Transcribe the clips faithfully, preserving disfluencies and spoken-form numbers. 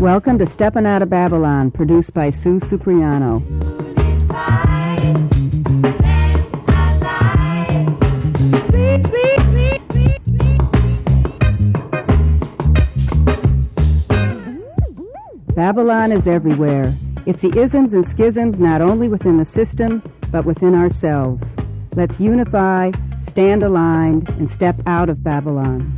Welcome to Steppin' Out of Babylon, produced by Sue Cipriano. Babylon is everywhere. It's the isms and schisms not only within the system, but within ourselves. Let's unify, stand aligned, and step out of Babylon.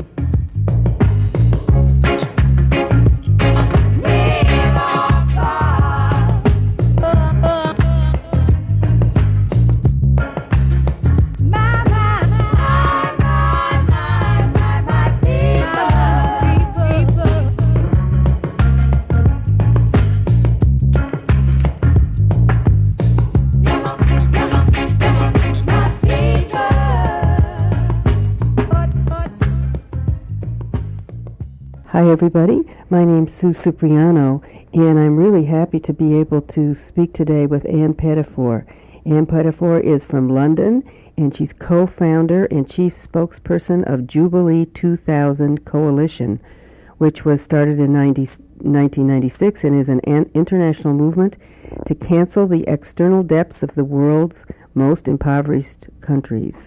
Hi everybody, my name's Sue Cipriano, and I'm really happy to be able to speak today with Ann Pettifor. Ann Pettifor is from London, and she's co-founder and chief spokesperson of Jubilee two thousand Coalition, which was started in nineteen ninety-six and is an international movement to cancel the external debts of the world's most impoverished countries.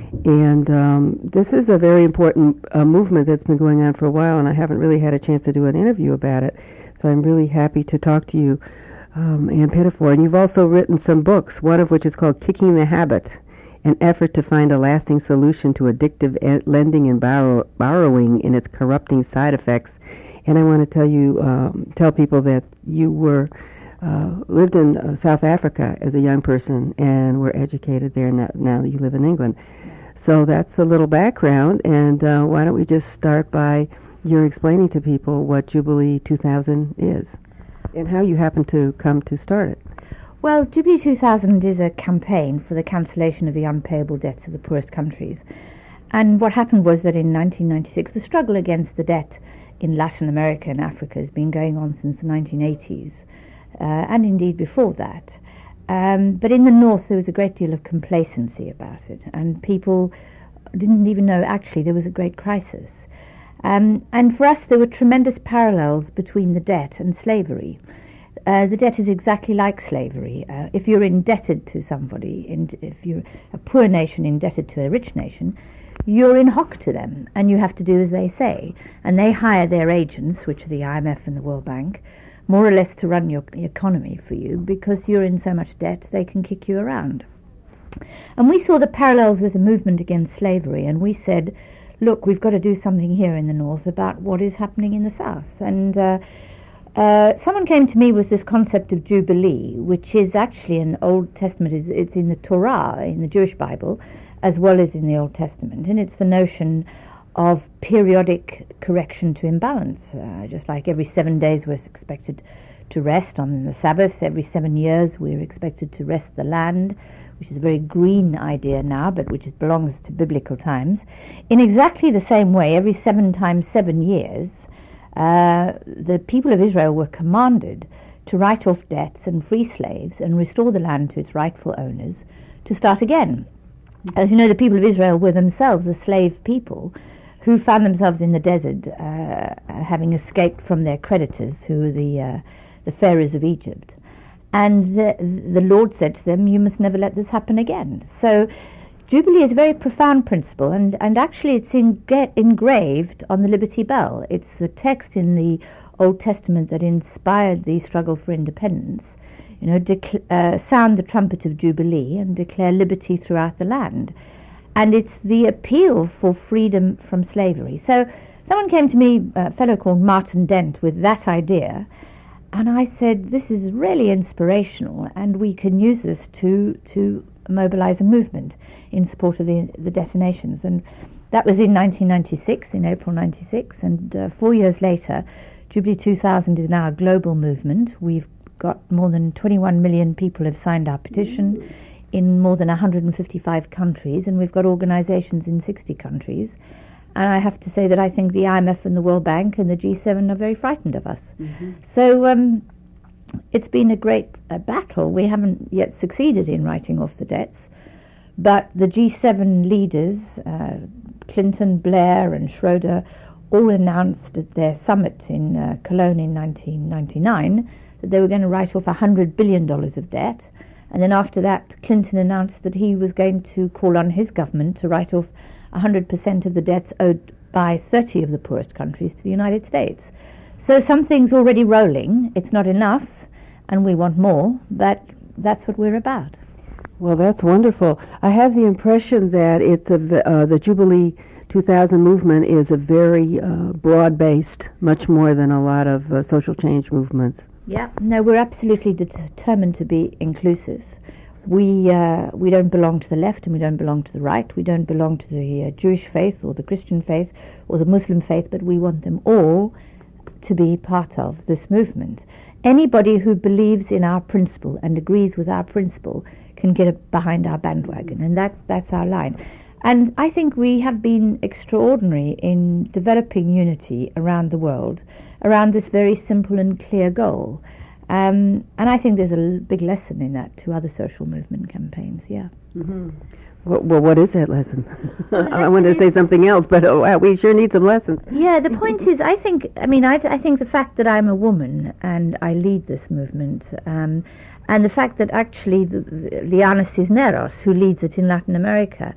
And um, this is a very important uh, movement that's been going on for a while, and I haven't really had a chance to do an interview about it. So I'm really happy to talk to you, um, Ann Pettifor. And you've also written some books, one of which is called Kicking the Habit, an effort to find a lasting solution to addictive e- lending and borrow- borrowing and its corrupting side effects. And I want to tell you, um, tell people that you were Uh, lived in uh, South Africa as a young person and were educated there. Now, now you live in England. So that's a little background, and uh, why don't we just start by your explaining to people what Jubilee two thousand is and how you happened to come to start it. Well, Jubilee two thousand is a campaign for the cancellation of the unpayable debts of the poorest countries. And what happened was that in nineteen ninety-six, the struggle against the debt in Latin America and Africa has been going on since the nineteen eighties. Uh, and indeed before that. Um, but in the north there was a great deal of complacency about it, and people didn't even know actually there was a great crisis. Um, and for us there were tremendous parallels between the debt and slavery. Uh, the debt is exactly like slavery. Uh, if you're indebted to somebody, in, if you're a poor nation indebted to a rich nation, you're in hock to them, and you have to do as they say. And they hire their agents, which are the I M F and the World Bank, more or less to run your economy for you, because you're in so much debt they can kick you around. And we saw the parallels with the movement against slavery, and we said, look, we've got to do something here in the north about what is happening in the south. And uh, uh, someone came to me with this concept of Jubilee, which is actually an Old Testament, it's, it's in the Torah, in the Jewish Bible, as well as in the Old Testament, and it's the notion of periodic correction to imbalance. Uh, just like every seven days we're expected to rest on the Sabbath, every seven years we're expected to rest the land, which is a very green idea now, but which belongs to biblical times. In exactly the same way, every seven times seven years, uh, the people of Israel were commanded to write off debts and free slaves and restore the land to its rightful owners to start again. As you know, the people of Israel were themselves a slave people who found themselves in the desert, uh, having escaped from their creditors, who were the uh, the pharaohs of Egypt. And the, the Lord said to them, you must never let this happen again. So Jubilee is a very profound principle, and, and actually it's in, get, engraved on the Liberty Bell. It's the text in the Old Testament that inspired the struggle for independence. You know, dec- uh, sound the trumpet of Jubilee and declare liberty throughout the land. And it's the appeal for freedom from slavery. So someone came to me, a fellow called Martin Dent, with that idea, and I said, this is really inspirational, and we can use this to to mobilize a movement in support of the, the detonations. And that was in nineteen ninety-six, in April ninety-six, and uh, four years later, Jubilee two thousand is now a global movement. We've got more than twenty-one million people have signed our petition in more than one hundred fifty-five countries, and we've got organizations in sixty countries. And I have to say that I think the I M F and the World Bank and the G seven are very frightened of us. Mm-hmm. So um, it's been a great uh, battle. We haven't yet succeeded in writing off the debts, but the G seven leaders, uh, Clinton, Blair and Schroeder, all announced at their summit in uh, Cologne in nineteen ninety-nine that they were going to write off one hundred billion dollars of debt. And then after that, Clinton announced that he was going to call on his government to write off one hundred percent of the debts owed by thirty of the poorest countries to the United States. So something's already rolling. It's not enough, and we want more, but that's what we're about. Well, that's wonderful. I have the impression that it's a, uh, the Jubilee two thousand movement is a very uh, broad-based, much more than a lot of uh, social change movements. Yeah, no, we're absolutely determined to be inclusive. We uh, we don't belong to the left and we don't belong to the right. We don't belong to the uh, Jewish faith or the Christian faith or the Muslim faith, but we want them all to be part of this movement. Anybody who believes in our principle and agrees with our principle can get behind our bandwagon, and that's that's our line. And I think we have been extraordinary in developing unity around the world around this very simple and clear goal. Um, and I think there's a l- big lesson in that to other social movement campaigns, yeah. Mm-hmm. Well, well, what is that lesson? I wanted to say something else, but oh, wow, we sure need some lessons. Yeah, the point is, I think, I mean, I, I think the fact that I'm a woman and I lead this movement, um, and the fact that actually the, the Liana Cisneros, who leads it in Latin America,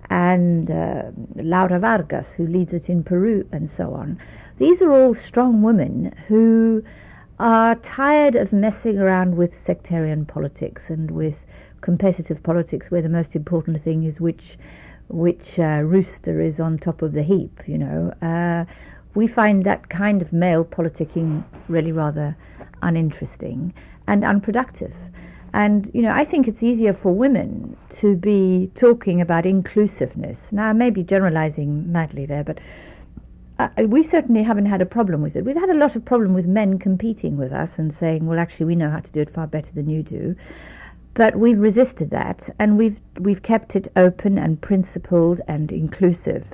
and uh, Laura Vargas, who leads it in Peru, and so on, these are all strong women who are tired of messing around with sectarian politics and with competitive politics, where the most important thing is which which uh, rooster is on top of the heap, you know. Uh, we find that kind of male politicking really rather uninteresting and unproductive. And, you know, I think it's easier for women to be talking about inclusiveness. Now, I may be generalizing madly there, but uh, we certainly haven't had a problem with it. We've had a lot of problem with men competing with us and saying, well, actually, we know how to do it far better than you do. But we've resisted that, and we've we've kept it open and principled and inclusive.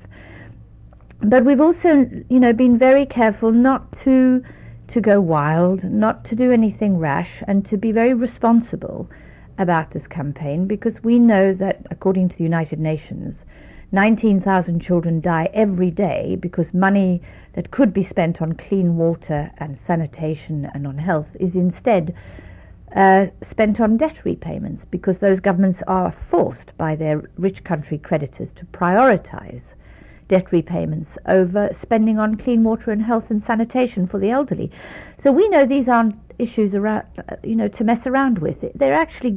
But we've also, you know, been very careful not to to go wild, not to do anything rash, and to be very responsible about this campaign, because we know that, according to the United Nations, nineteen thousand children die every day because money that could be spent on clean water and sanitation and on health is instead uh, spent on debt repayments, because those governments are forced by their rich country creditors to prioritize debt repayments over spending on clean water and health and sanitation for the elderly. So we know these aren't issues around, uh, you know, to mess around with. They're actually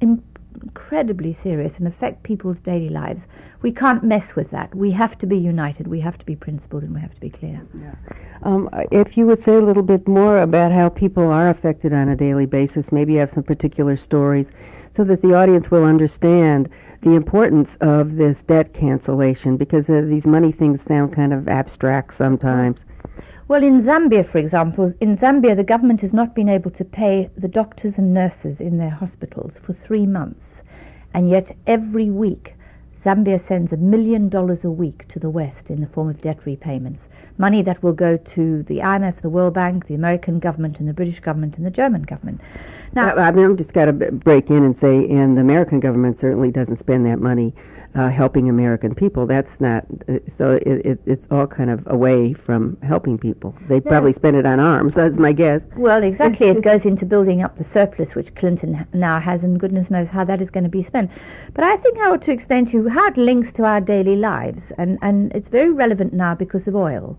incredibly serious and affect people's daily lives. We can't mess with that. We have to be united, we have to be principled, and we have to be clear. Yeah. Um, if you would say a little bit more about how people are affected on a daily basis, maybe you have some particular stories, so that the audience will understand the importance of this debt cancellation, because uh, these money things sound kind of abstract sometimes. Well, in Zambia, for example, in Zambia, the government has not been able to pay the doctors and nurses in their hospitals for three months. And yet every week, Zambia sends a million dollars a week to the West in the form of debt repayments, money that will go to the I M F, the World Bank, the American government, and the British government, and the German government. Now, I mean, I've just got to break in and say, and the American government certainly doesn't spend that money uh, helping American people. That's not, uh, so it, it, it's all kind of away from helping people. They Yeah. probably spend it on arms, that's my guess. Well, exactly. It goes into building up the surplus, which Clinton h- now has, and goodness knows how that is going to be spent. But I think I ought to explain to you how it links to our daily lives, and, and it's very relevant now because of oil.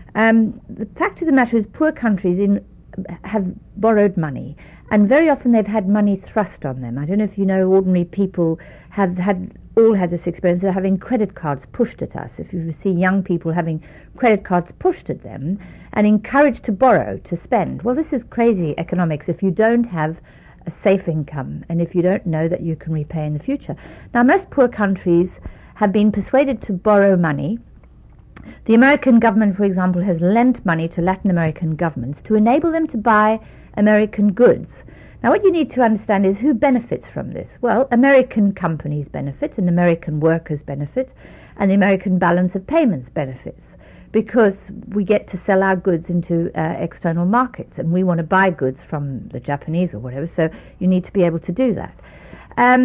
Um, the fact of the matter is, poor countries in have borrowed money, and very often they've had money thrust on them. I don't know if you know, ordinary people have had all had this experience of having credit cards pushed at us. If you see young people having credit cards pushed at them and encouraged to borrow, to spend. Well, this is crazy economics if you don't have a safe income and if you don't know that you can repay in the future. Now, most poor countries have been persuaded to borrow money. The American government, for example, has lent money to Latin American governments to enable them to buy American goods. Now, what you need to understand is who benefits from this. Well, American companies benefit, and American workers benefit, and the American balance of payments benefits, because we get to sell our goods into uh, external markets, and we want to buy goods from the Japanese or whatever, so you need to be able to do that. Um,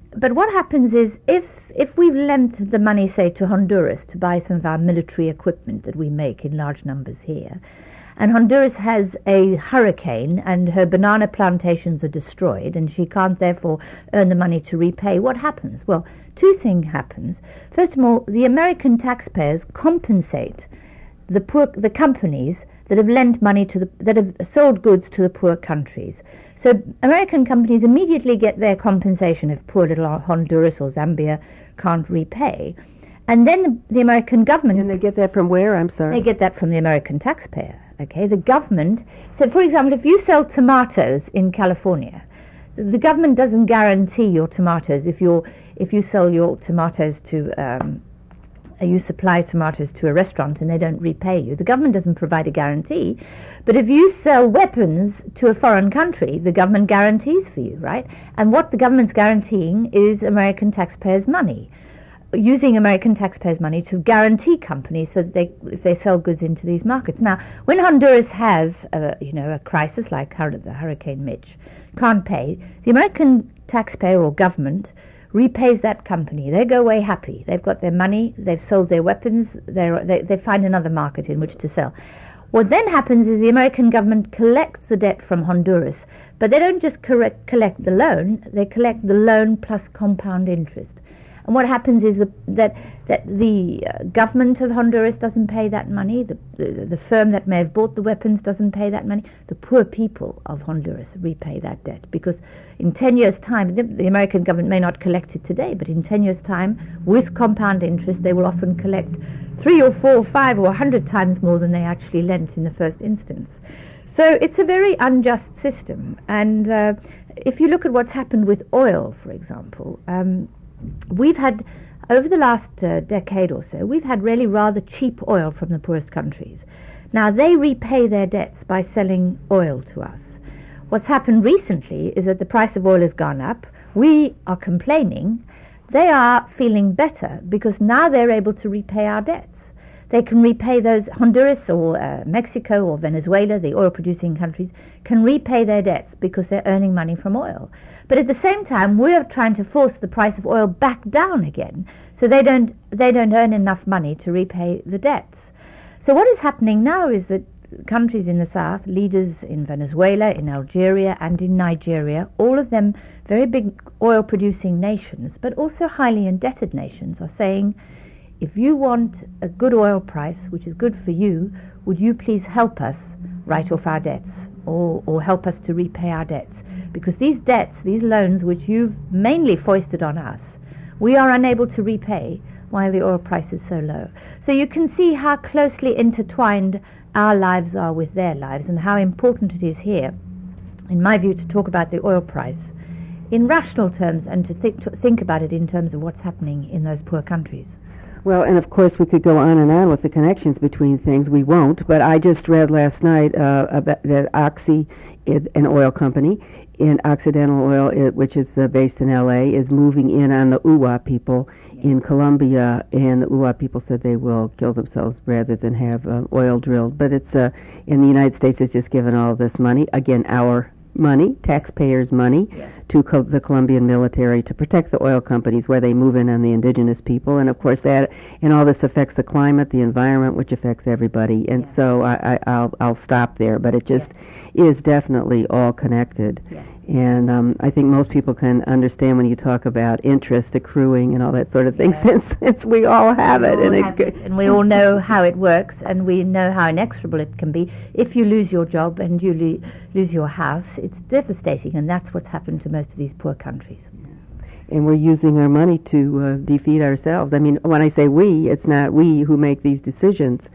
but what happens is if if we've lent the money, say, to Honduras to buy some of our military equipment that we make in large numbers here, and Honduras has a hurricane and her banana plantations are destroyed and she can't therefore earn the money to repay, what happens? Well, two things happens. First of all, the American taxpayers compensate the poor, the companies that have lent money to the, that have sold goods to the poor countries. So American companies immediately get their compensation if poor little Honduras or Zambia can't repay. And then the, the American government... And they get that from where? I'm sorry. They get that from the American taxpayer. Okay, the government... So, for example, if you sell tomatoes in California, the government doesn't guarantee your tomatoes if you're if you sell your tomatoes to... Um, you supply tomatoes to a restaurant and they don't repay you. The government doesn't provide a guarantee. But if you sell weapons to a foreign country, the government guarantees for you, right? And what the government's guaranteeing is American taxpayers' money, using American taxpayers' money to guarantee companies so that they, if they sell goods into these markets. Now, when Honduras has a, you know, a crisis like the Hurricane Mitch, can't pay, the American taxpayer or government repays that company. They go away happy. They've got their money, they've sold their weapons, they they find another market in which to sell. What then happens is the American government collects the debt from Honduras, but they don't just correct, collect the loan, they collect the loan plus compound interest. And what happens is the, that that the uh, government of Honduras doesn't pay that money, the, the the firm that may have bought the weapons doesn't pay that money, the poor people of Honduras repay that debt. Because in ten years' time, the, the American government may not collect it today, but in ten years' time, with compound interest, they will often collect three or four or five or a hundred times more than they actually lent in the first instance. So it's a very unjust system. And uh, if you look at what's happened with oil, for example, um, we've had, over the last uh, decade or so, we've had really rather cheap oil from the poorest countries. Now, they repay their debts by selling oil to us. What's happened recently is that the price of oil has gone up. We are complaining. They are feeling better because now they're able to repay our debts. They can repay those, Honduras or uh, Mexico or Venezuela, the oil-producing countries, can repay their debts because they're earning money from oil. But at the same time, we're trying to force the price of oil back down again, so they don't they don't earn enough money to repay the debts. So what is happening now is that countries in the south, leaders in Venezuela, in Algeria, and in Nigeria, all of them very big oil-producing nations, but also highly indebted nations, are saying, if you want a good oil price, which is good for you, would you please help us write off our debts or, or help us to repay our debts? Because these debts, these loans, which you've mainly foisted on us, we are unable to repay while the oil price is so low. So you can see how closely intertwined our lives are with their lives and how important it is here, in my view, to talk about the oil price in rational terms and to think, to think about it in terms of what's happening in those poor countries. Well, and of course we could go on and on with the connections between things. We won't, but I just read last night uh, about that Oxy, an oil company, in Occidental Oil, it, which is uh, based in L A, is moving in on the U A people in Colombia, and the U A people said they will kill themselves rather than have uh, oil drilled. But it's uh, in the United States has just given all this money, again, our money, taxpayers' money, yeah. to co- the Colombian military to protect the oil companies where they move in on the indigenous people. And, of course, that and all this affects the climate, the environment, which affects everybody. And yeah. so I, I, I'll, I'll stop there. But it just yeah. is definitely all connected. Yeah. And um, I think most people can understand when you talk about interest accruing and all that sort of thing, yeah. since, since we all have we it. All and, have it, it. And we all know how it works, and we know how inexorable it can be. If you lose your job and you lo- lose your house, it's devastating, and that's what's happened to most of these poor countries. And we're using our money to uh, defeat ourselves. I mean, when I say we, it's not we who make these decisions.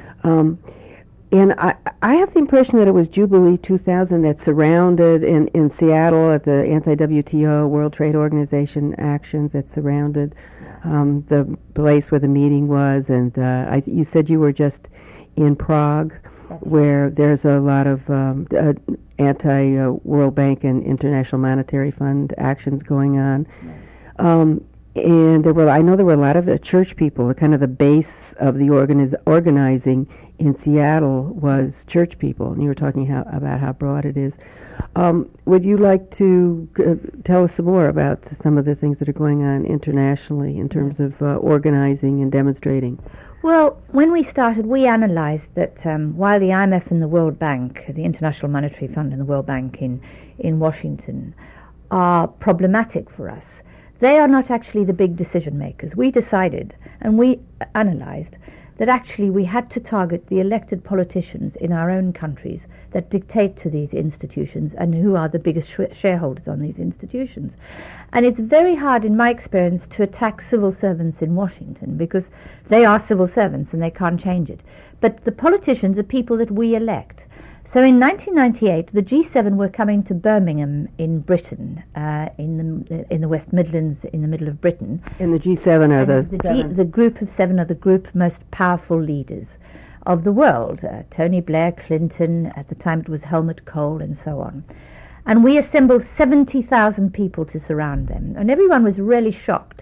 Um, And I, I have the impression that it was Jubilee two thousand that surrounded in, in Seattle at the anti-W T O World Trade Organization actions that surrounded um, the place where the meeting was. And uh, I, you said you were just in Prague, That's where right. there's a lot of um, uh, anti-World uh, Bank and International Monetary Fund actions going on. Right. Um, and there were, I know there were a lot of the church people, kind of the base of the organiz- organizing in Seattle was church people, and you were talking how, about how broad it is. Um, would you like to uh, tell us some more about some of the things that are going on internationally in terms of uh, organizing and demonstrating? Well, when we started, we analyzed that um, while the I M F and the World Bank, the International Monetary Fund and the World Bank in, in Washington, are problematic for us, they are not actually the big decision makers. We decided, and we analyzed, that actually we had to target the elected politicians in our own countries that dictate to these institutions and who are the biggest sh- shareholders on these institutions. And it's very hard, in my experience, to attack civil servants in Washington because they are civil servants and they can't change it. But the politicians are people that we elect. So in nineteen ninety-eight, the G seven were coming to Birmingham in Britain, uh, in the in the West Midlands, in the middle of Britain. And the G seven are those the, G, the group of seven are the group most powerful leaders of the world. Uh, Tony Blair, Clinton, at the time it was Helmut Kohl, and so on. And we assembled seventy thousand people to surround them. And everyone was really shocked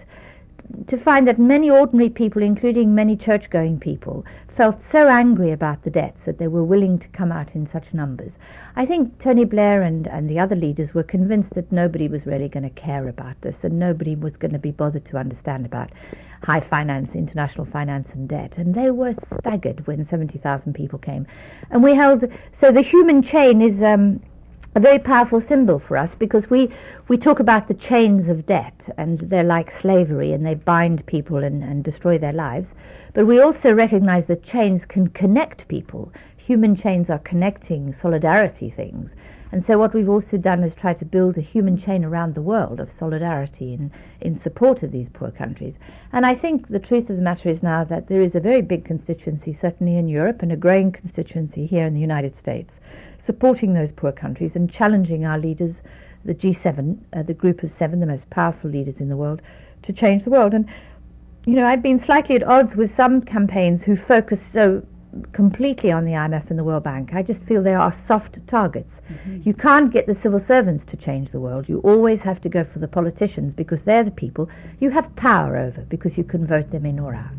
to find that many ordinary people, including many church-going people, felt so angry about the debts that they were willing to come out in such numbers. I think Tony Blair and, and the other leaders were convinced that nobody was really going to care about this and nobody was going to be bothered to understand about high finance, international finance and debt. And they were staggered when seventy thousand people came. And we held... So the human chain is... Um, a very powerful symbol for us because we, we talk about the chains of debt and they're like slavery and they bind people and, and destroy their lives. But we also recognize that chains can connect people. Human chains are connecting solidarity things. And so what we've also done is try to build a human chain around the world of solidarity in, in support of these poor countries. And I think the truth of the matter is now that there is a very big constituency, certainly in Europe, and a growing constituency here in the United States, supporting those poor countries and challenging our leaders, the G seven, uh, the group of seven, the most powerful leaders in the world, to change the world. And, you know, I've been slightly at odds with some campaigns who focus so completely on the I M F and the World Bank. I just feel they are soft targets. Mm-hmm. You can't get the civil servants to change the world. You always have to go for the politicians because they're the people you have power over because you can vote them in or out.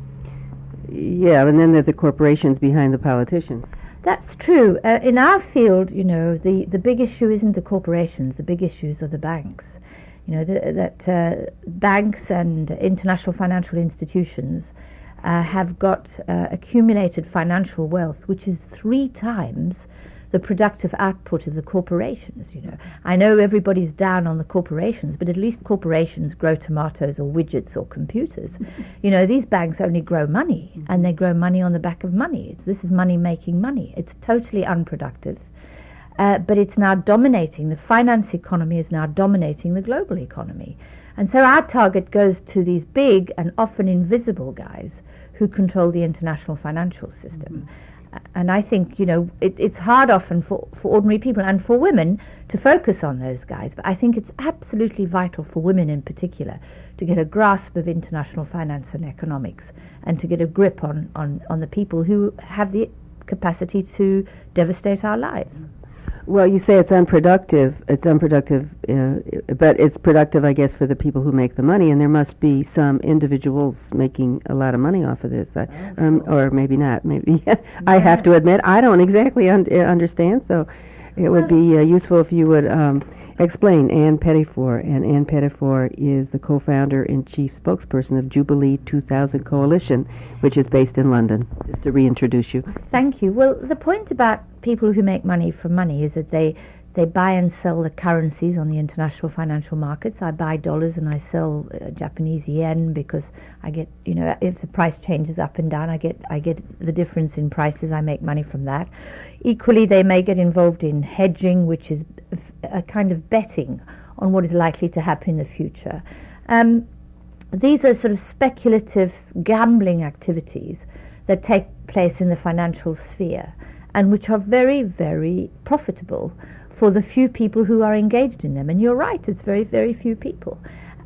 Yeah, and then there are the corporations behind the politicians. That's true. Uh, in our field, you know, the, the big issue isn't the corporations. The big issues are the banks. You know, the, that uh, banks and international financial institutions uh, have got uh, accumulated financial wealth, which is three times the productive output of the corporations. You know, I know everybody's down on the corporations, but at least corporations grow tomatoes or widgets or computers. You know, these banks only grow money, mm-hmm. and they grow money on the back of money. It's, this is money making money. It's totally unproductive, uh, but it's now dominating. The finance economy is now dominating the global economy. And so our target goes to these big and often invisible guys who control the international financial system. Mm-hmm. And I think, you know, it, it's hard often for, for ordinary people and for women to focus on those guys. But I think it's absolutely vital for women in particular to get a grasp of international finance and economics and to get a grip on, on, on the people who have the capacity to devastate our lives. Well, you say it's unproductive. It's unproductive, uh, but it's productive, I guess, for the people who make the money, and there must be some individuals making a lot of money off of this, uh, um, or maybe not. Maybe I have to admit I don't exactly un- understand, so it would be uh, useful if you would um, explain. Ann Pettifor, and Ann Pettifor is the co-founder and chief spokesperson of Jubilee two thousand Coalition, which is based in London, just to reintroduce you. Thank you. Well, the point about people who make money from money is that they they buy and sell the currencies on the international financial markets. I buy dollars and I sell uh, Japanese yen because I get, you know, if the price changes up and down, I get I get the difference in prices. I make money from that. Equally, they may get involved in hedging, which is a kind of betting on what is likely to happen in the future. Um, these are sort of speculative gambling activities that take place in the financial sphere and which are very, very profitable for the few people who are engaged in them. And you're right, it's very, very few people.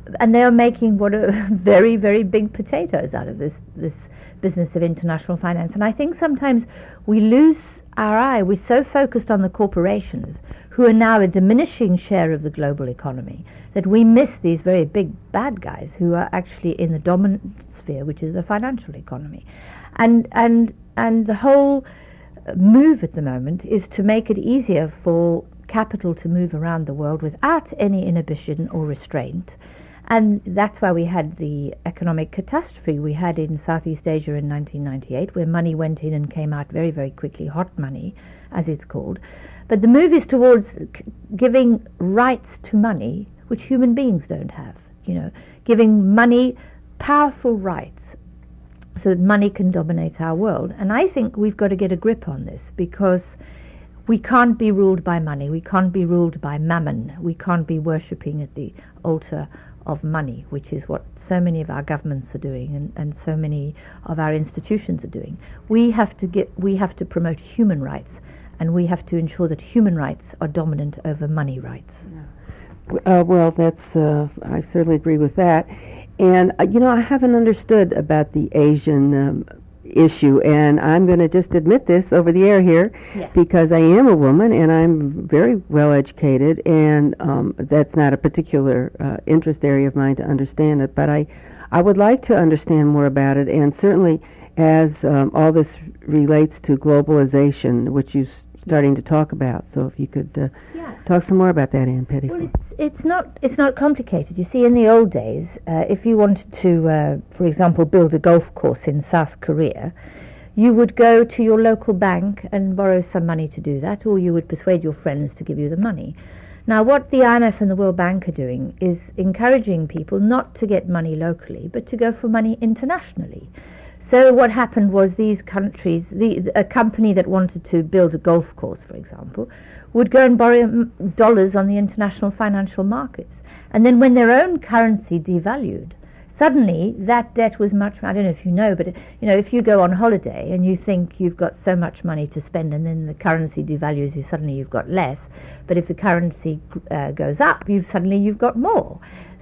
and they are making what are very, very big potatoes out of this this business of international finance. And I think sometimes we lose our eye. We're so focused on the corporations, who are now a diminishing share of the global economy, that we miss these very big bad guys who are actually in the dominant sphere, which is the financial economy. And and and the whole move at the moment is to make it easier for capital to move around the world without any inhibition or restraint. And that's why we had the economic catastrophe we had in Southeast Asia in nineteen ninety-eight, where money went in and came out very, very quickly, hot money, as it's called. But the move is towards c- giving rights to money, which human beings don't have, you know, giving money powerful rights so that money can dominate our world. And I think we've got to get a grip on this, because we can't be ruled by money. We can't be ruled by mammon. We can't be worshipping at the altar of money, which is what so many of our governments are doing, and, and so many of our institutions are doing. We have to get, we have to promote human rights, and we have to ensure that human rights are dominant over money rights. Yeah. Uh, well, that's uh, I certainly agree with that. And uh, you know, I haven't understood about the Asian um, issue, and I'm going to just admit this over the air here, yeah. because I am a woman and I'm very well educated, and um, that's not a particular uh, interest area of mine to understand it, but I, I would like to understand more about it, and certainly as um, all this relates to globalization, which you're starting to talk about. So if you could uh, yeah. talk some more about that, Ann Pettifor. Well, it's, it's not it's not complicated. You see, in the old days, uh, if you wanted to, uh, for example, build a golf course in South Korea, you would go to your local bank and borrow some money to do that, or you would persuade your friends to give you the money. Now, what the I M F and the World Bank are doing is encouraging people not to get money locally, but to go for money internationally. So what happened was these countries, the, a company that wanted to build a golf course, for example, would go and borrow m- dollars on the international financial markets. And then when their own currency devalued, suddenly that debt was much, I don't know if you know, but you know, if you go on holiday and you think you've got so much money to spend, and then the currency devalues, you suddenly you've got less. But if the currency uh, goes up, you've suddenly you've got more.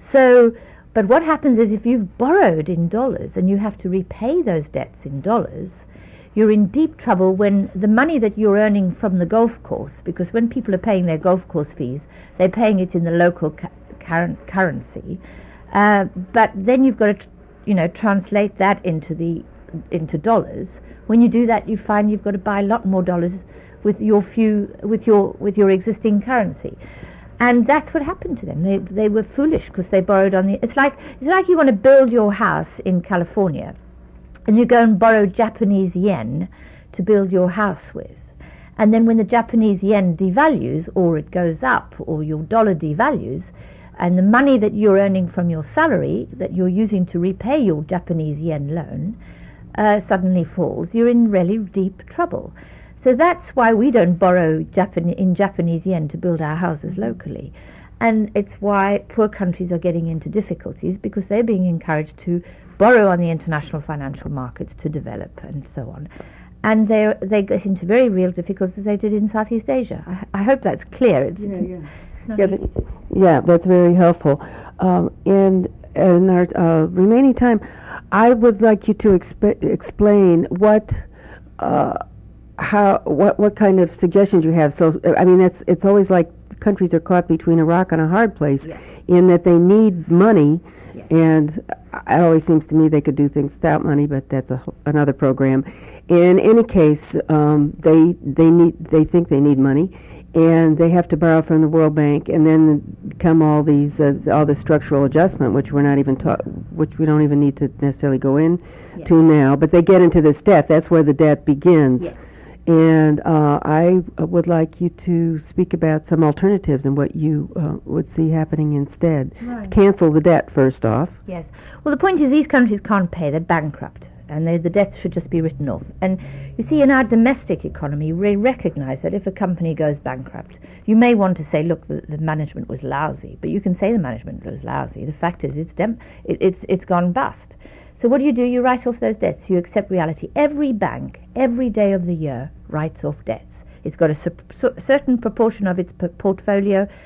So But what happens is, if you've borrowed in dollars and you have to repay those debts in dollars, you're in deep trouble when the money that you're earning from the golf course, because when people are paying their golf course fees, they're paying it in the local cu- current currency. Uh, but then you've got to, tr- you know, translate that into the into dollars. When you do that, you find you've got to buy a lot more dollars with your few with your with your existing currency. And that's what happened to them. They they were foolish because they borrowed on the. It's like it's like you want to build your house in California, and you go and borrow Japanese yen to build your house with, and then when the Japanese yen devalues, or it goes up, or your dollar devalues, and the money that you're earning from your salary that you're using to repay your Japanese yen loan uh, suddenly falls, you're in really deep trouble. So that's why we don't borrow Japan- in Japanese yen to build our houses locally. And it's why poor countries are getting into difficulties, because they're being encouraged to borrow on the international financial markets to develop and so on. And they they get into very real difficulties, as they did in Southeast Asia. I, I hope that's clear. It's, yeah, it's, yeah. it's not Yeah, easy. that, yeah, that's very helpful. Um, and in our uh, remaining time, I would like you to exp- explain what... Uh, How what what kind of suggestions you have? So I mean, it's it's always like countries are caught between a rock and a hard place, yeah. in that they need money, yeah. and it always seems to me they could do things without money, but that's a, another program. In any case, um, they they need they think they need money, and they have to borrow from the World Bank, and then come all these uh, all the structural adjustment, which we're not even ta- which we don't even need to necessarily go in yeah. to now. But they get into this debt. That's where the debt begins. Yeah. And uh, I would like you to speak about some alternatives and what you uh, would see happening instead. Right. Cancel the debt, first off. Yes. Well, the point is, these countries can't pay. They're bankrupt. And they, the debts should just be written off. And you see, in our domestic economy, we recognize that if a company goes bankrupt, you may want to say, look, the, the management was lousy. But you can say the management was lousy. The fact is, it's dem- it, it's it's gone bust. So what do you do? You write off those debts. You accept reality. Every bank, every day of the year, writes off debts. It's got a su- su- certain proportion of its p- portfolio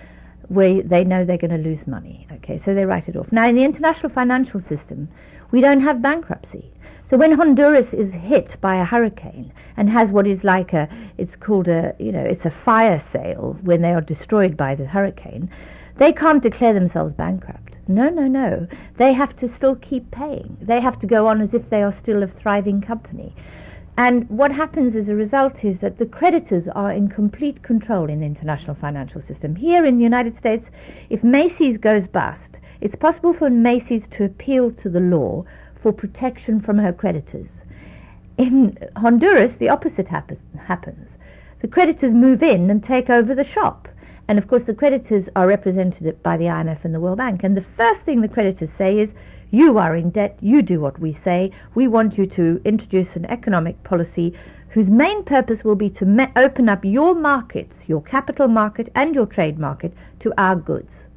where they know they're going to lose money. Okay, so they write it off. Now, in the international financial system, we don't have bankruptcy. So when Honduras is hit by a hurricane and has what is like a, it's called a, you know, it's a fire sale when they are destroyed by the hurricane, they can't declare themselves bankrupt. No, no, no. They have to still keep paying. They have to go on as if they are still a thriving company. And what happens as a result is that the creditors are in complete control in the international financial system. Here in the United States, if Macy's goes bust, it's possible for Macy's to appeal to the law for protection from her creditors. In Honduras, the opposite happens, happens. The creditors move in and take over the shop. And of course, the creditors are represented by the I M F and the World Bank. And the first thing the creditors say is, you are in debt, you do what we say. We want you to introduce an economic policy whose main purpose will be to me- open up your markets, your capital market and your trade market, to our goods.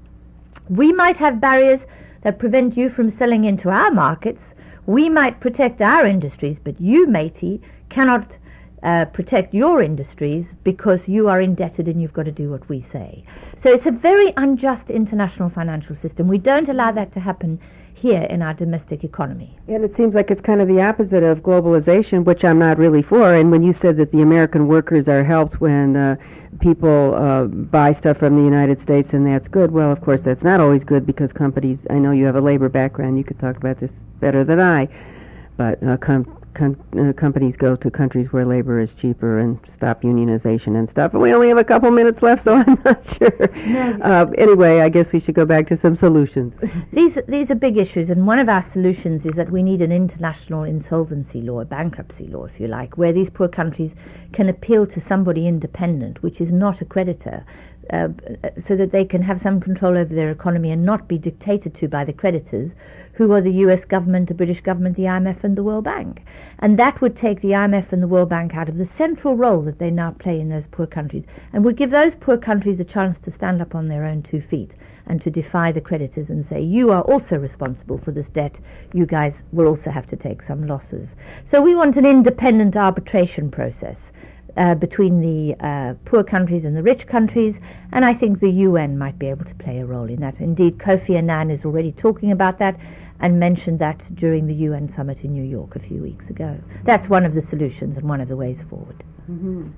We might have barriers that prevent you from selling into our markets. We might protect our industries, but you, matey, cannot uh, protect your industries because you are indebted and you've got to do what we say. So it's a very unjust international financial system. We don't allow that to happen here in our domestic economy. And it seems like it's kind of the opposite of globalization, which I'm not really for. And when you said that the American workers are helped when uh, people uh, buy stuff from the United States, and that's good, well, of course, that's not always good because companies, I know you have a labor background, you could talk about this better than I, but uh, com- com- uh, companies go to countries where labor is cheaper and stop unionization and stuff. And we only have a couple minutes left, so I'm not sure. No. Uh, anyway, I guess we should go back to some solutions. These these are big issues, and one of our solutions is that we need an international insolvency law, a bankruptcy law, if you like, where these poor countries can appeal to somebody independent, which is not a creditor, uh, so that they can have some control over their economy and not be dictated to by the creditors, who are the U S government, the British government, the I M F and the World Bank. And that would take the I M F and the World Bank out of the central role that they now play in those poor countries, and would give those poor countries a chance to stand up on their own two feet and to defy the creditors and say, you are also responsible for this debt, you guys will also have to take some losses. So we want an independent arbitration process uh, between the uh, poor countries and the rich countries, and I think the U N might be able to play a role in that. Indeed, Kofi Annan is already talking about that and mentioned that during the U N summit in New York a few weeks ago. That's one of the solutions and one of the ways forward. Mm-hmm.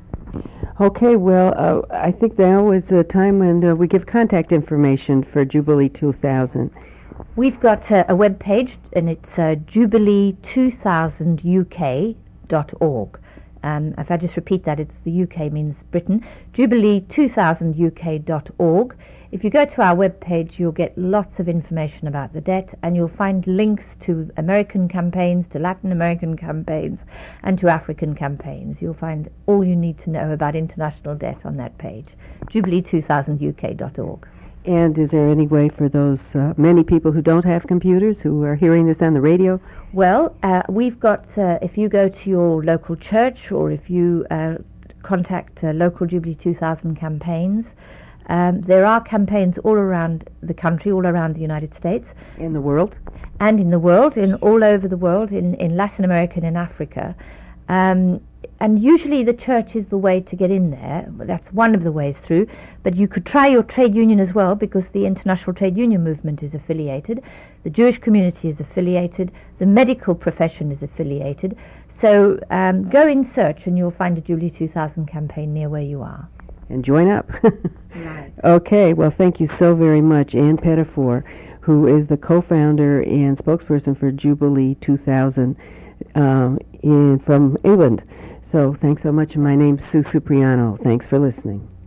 Okay, well, uh, I think now is a time when uh, we give contact information for Jubilee two thousand. We've got uh, a web page, and it's uh, jubilee two thousand U K dot org. Um, if I just repeat that, it's the U K means Britain, jubilee two thousand U K dot org. If you go to our webpage, you'll get lots of information about the debt, and you'll find links to American campaigns, to Latin American campaigns, and to African campaigns. You'll find all you need to know about international debt on that page, jubilee two thousand U K dot org. And is there any way for those uh, many people who don't have computers, who are hearing this on the radio? Well, uh, we've got, uh, if you go to your local church, or if you uh, contact uh, local Jubilee two thousand campaigns, um, there are campaigns all around the country, all around the United States. In the world? And in the world, in all over the world, in, in Latin America and in Africa. Um, and usually the church is the way to get in there. That's one of the ways through. But you could try your trade union as well, because the International Trade Union Movement is affiliated. The Jewish community is affiliated. The medical profession is affiliated. So um, go in search and you'll find a Jubilee two thousand campaign near where you are. And join up. Right. Okay, well, thank you so very much, Ann Pettifor, who is the co-founder and spokesperson for Jubilee two thousand um, in, from England. So thanks so much. My name's Sue Cipriano. Thanks for listening.